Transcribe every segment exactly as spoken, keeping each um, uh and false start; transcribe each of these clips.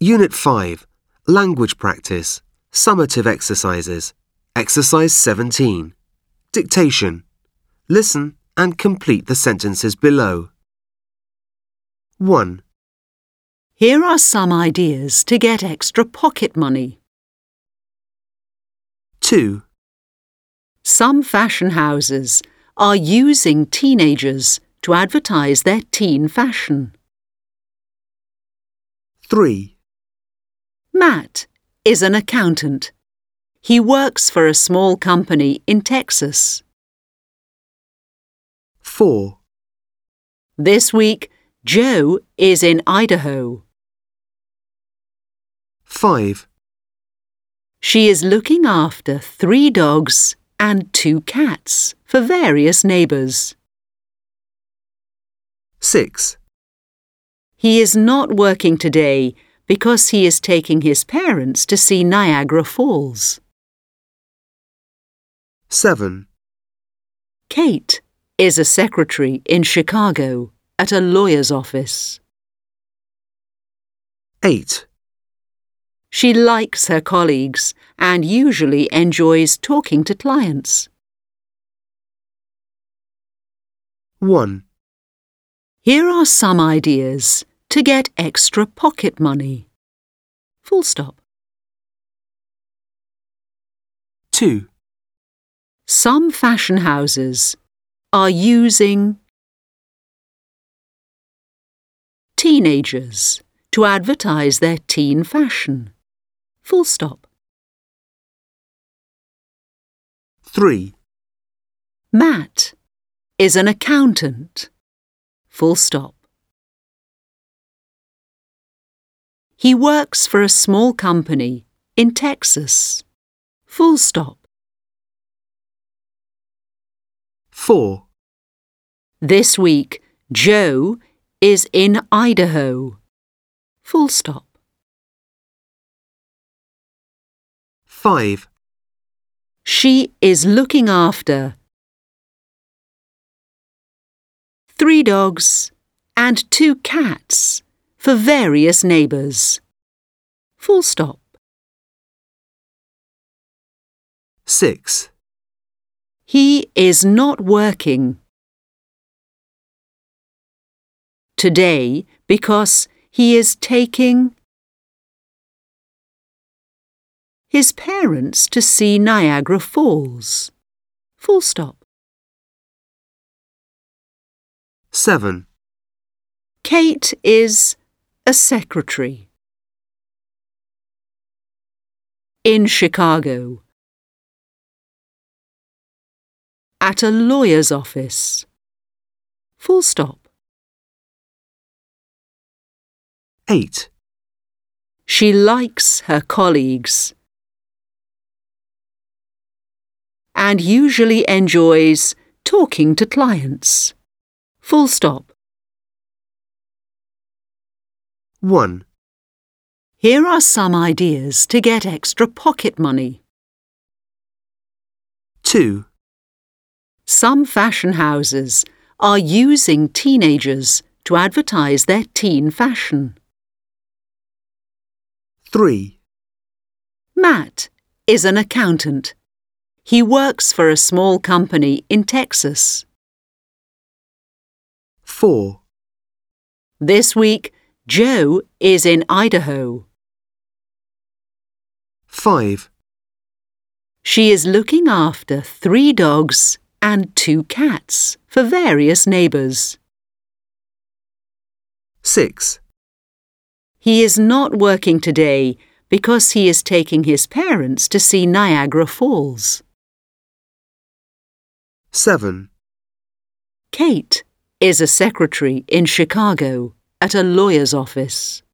Unit five, Language Practice, Summative Exercises, Exercise seventeen, Dictation. Listen and complete the sentences below. one. Here are some ideas to get extra pocket money. two. Some fashion houses are using teenagers to advertise their teen fashion. three. Matt is an accountant. He works for a small company in Texas. four. This week, Joe is in Idaho. five. She is looking after three dogs and two cats for various neighbours. six. He is not working today because he is taking his parents to see Niagara Falls. seven. Kate is a secretary in Chicago at a lawyer's office. eight. She likes her colleagues and usually enjoys talking to clients. one. Here are some ideas to get extra pocket money. Full stop. two. Some fashion houses are using teenagers to advertise their teen fashion. Full stop. three. Matt is an accountant. Full stop. He works for a small company in Texas. Full stop. four. This week, Joe is in Idaho. Full stop. five. She is looking after three dogs and two cats for various neighbours. Full stop. six. He is not working today because he is taking his parents to see Niagara Falls. Full stop. seven. Kate is a secretary in Chicago at a lawyer's office. Full stop. eight. She likes her colleagues and usually enjoys talking to clients. Full stop. one. Here are some ideas to get extra pocket money. two. Some fashion houses are using teenagers to advertise their teen fashion. three. Matt is an accountant. He works for a small company in Texas. four. This week, Joe is in Idaho. five. She is looking after three dogs and two cats for various neighbours. six. He is not working today because he is taking his parents to see Niagara Falls. seven. Kate is a secretary in Chicago at a lawyer's office.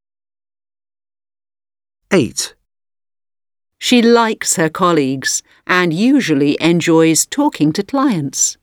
eight. She likes her colleagues and usually enjoys talking to clients.